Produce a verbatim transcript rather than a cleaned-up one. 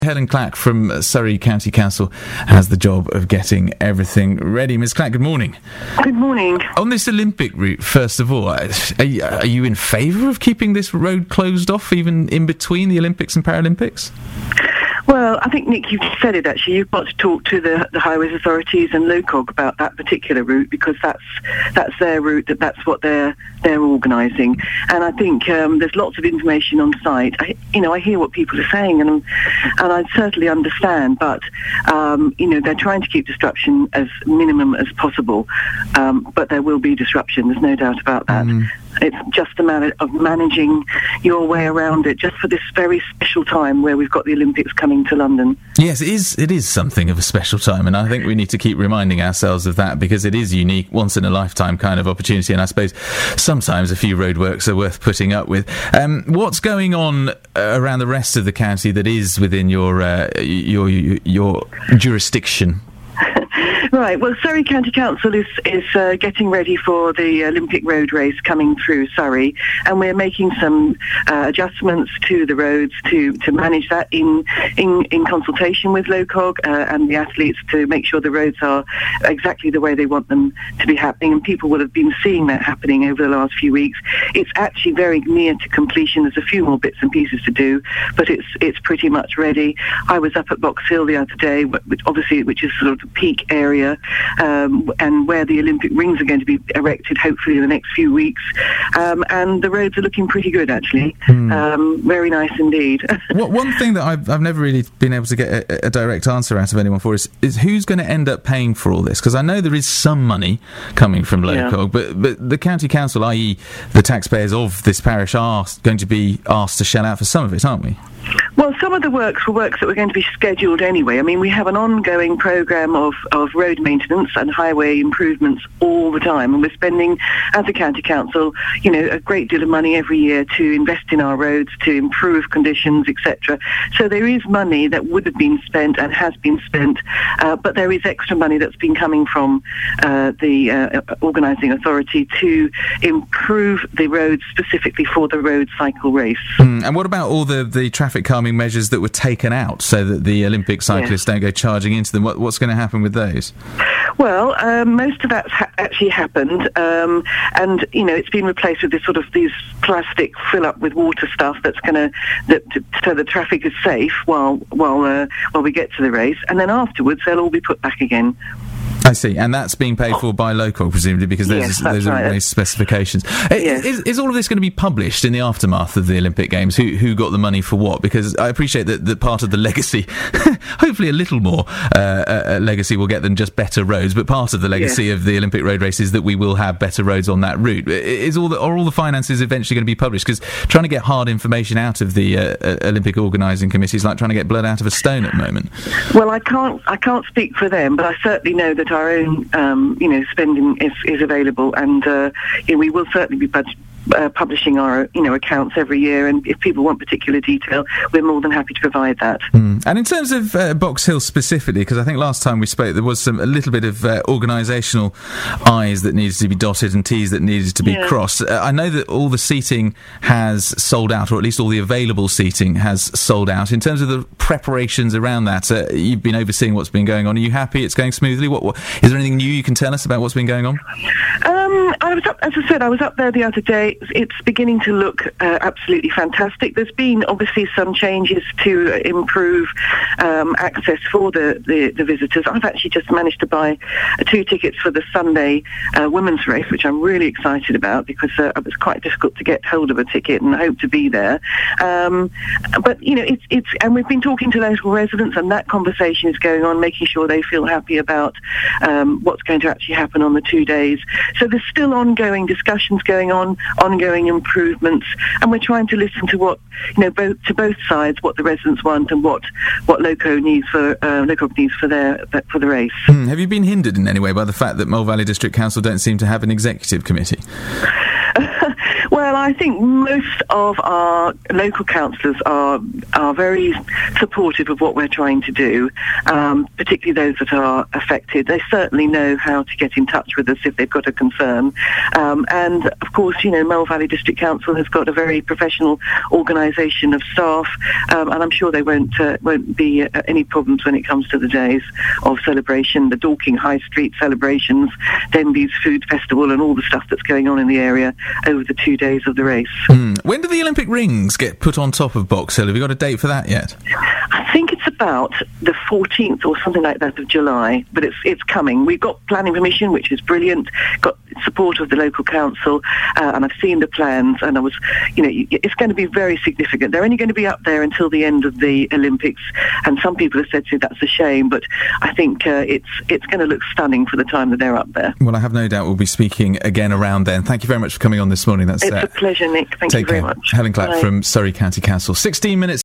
Helen Clack from Surrey County Council has the job of getting everything ready. Miz Clack, good morning. Good morning. On this Olympic route, first of all, are you, are you in favour of keeping this road closed off even in between the Olympics and Paralympics? Well, I think, Nick, you've said it, actually. You've got to talk to the, the highways authorities and LOCOG about that particular route, because that's that's their route, that that's what they're they're organising. And I think um, there's lots of information on site. I, you know, I hear what people are saying, and and I certainly understand, but, um, you know, they're trying to keep disruption as minimum as possible, um, but there will be disruption, there's no doubt about that. Mm. It's just a matter of managing your way around it, just for this very special time where we've got the Olympics coming to London. Yes, it is, it is something of a special time, and I think we need to keep reminding ourselves of that, because it is unique, once-in-a-lifetime kind of opportunity, and I suppose sometimes a few roadworks are worth putting up with. Um, what's going on uh, around the rest of the county that is within your uh, your, your, your jurisdiction? Right, well, Surrey County Council is, is uh, getting ready for the Olympic road race coming through Surrey, and we're making some uh, adjustments to the roads to, to manage that in, in, in consultation with LOCOG uh, and the athletes, to make sure the roads are exactly the way they want them to be happening, and people will have been seeing that happening over the last few weeks. It's actually very near to completion. There's a few more bits and pieces to do, but it's it's pretty much ready. I was up at Box Hill the other day, which obviously, which is sort of the peak area, Um, and where the Olympic rings are going to be erected, hopefully in the next few weeks. Um, and the roads are looking pretty good, actually. Mm. Um, very nice indeed. What, one thing that I've, I've never really been able to get a, a direct answer out of anyone for is, is who's going to end up paying for all this? Because I know there is some money coming from LOCOG, yeah. but, but the county council, that is the taxpayers of this parish, are going to be asked to shell out for some of it, aren't we? Well, some of the works were works that were going to be scheduled anyway. I mean, we have an ongoing programme of, of road maintenance and highway improvements all the time, and we're spending, as a county council, you know, a great deal of money every year to invest in our roads, to improve conditions, et cetera. So there is money that would have been spent and has been spent, uh, but there is extra money that's been coming from uh, the uh, organising authority to improve the roads specifically for the road cycle race. Mm, and what about all the, the traffic calming measures that were taken out so that the Olympic cyclists yes. don't go charging into them? What, what's going to happen with those? Well, um, most of that's ha- actually happened, um, and you know, it's been replaced with this sort of these plastic fill up with water stuff that's going to that so the traffic is safe while while uh, while we get to the race, and then afterwards they'll all be put back again. I see, and that's being paid for by LOCOG, presumably, because there's yes, there's right. race specifications. Yes. Is, is all of this going to be published in the aftermath of the Olympic Games? Who who got the money for what? Because I appreciate that, that part of the legacy, hopefully a little more uh, uh, legacy will get than just better roads, but part of the legacy yes. of the Olympic road race is that we will have better roads on that route. Is all the, are all the finances eventually going to be published? Because trying to get hard information out of the uh, Olympic organising committee is like trying to get blood out of a stone at the moment. Well, I can't I can't speak for them, but I certainly know that our own um, Um, you know, spending is, is available, and uh, you know, we will certainly be budget- uh, publishing our, you know, accounts every year. And if people want particular detail, we're more than happy to provide that. Mm. And in terms of uh, Box Hill specifically, because I think last time we spoke, there was some a little bit of uh, organisational I's that needed to be dotted and T's that needed to be yeah. crossed. Uh, I know that all the seating has sold out, or at least all the available seating has sold out. In terms of the preparations around that, uh, you've been overseeing what's been going on. Are you happy it's going smoothly? What, what is there anything new you can tell us about what's been going on? Um, I was up, as I said, I was up there the other day. It's beginning to look uh, absolutely fantastic. There's been obviously some changes to improve um, access for the, the, the visitors. I've actually just managed to buy uh, two tickets for the Sunday uh, women's race, which I'm really excited about, because uh, it was quite difficult to get hold of a ticket, and I hope to be there. Um, but, you know, it's, it's, and we've been talking to local residents, and that conversation is going on, making sure they feel happy about um, what's going to actually happen on the two days. So there's still ongoing discussions going on, ongoing improvements, and we're trying to listen to what, you know, both to both sides, what the residents want and what what Loco needs for uh, LOCOG needs for their for the race. Hmm. Have you been hindered in any way by the fact that Mole Valley District Council don't seem to have an executive committee? Well, I think most of our local councillors are are very supportive of what we're trying to do, um, particularly those that are affected. They certainly know how to get in touch with us if they've got a concern. Um, and, of course, you know, Mole Valley District Council has got a very professional organisation of staff, um, and I'm sure there won't, uh, won't be uh, any problems when it comes to the days of celebration, the Dorking High Street celebrations, Denby's Food Festival, and all the stuff that's going on in the area over the two days of the race. Mm. When do the Olympic rings get put on top of Box Hill? Have you got a date for that yet? I think it's about the fourteenth or something like that of July, but it's it's coming. We've got planning permission, which is brilliant, got support of the local council, uh, and I've seen the plans, and I was, you know, it's going to be very significant. They're only going to be up there until the end of the Olympics, and some people have said to me that's a shame, but I think uh, it's it's going to look stunning for the time that they're up there. Well, I have no doubt we'll be speaking again around then. Thank you very much for coming on this morning. That's It's uh, a pleasure, Nick. Thank take you very care. much. Helen Clapp Bye. from Surrey County Council. sixteen minutes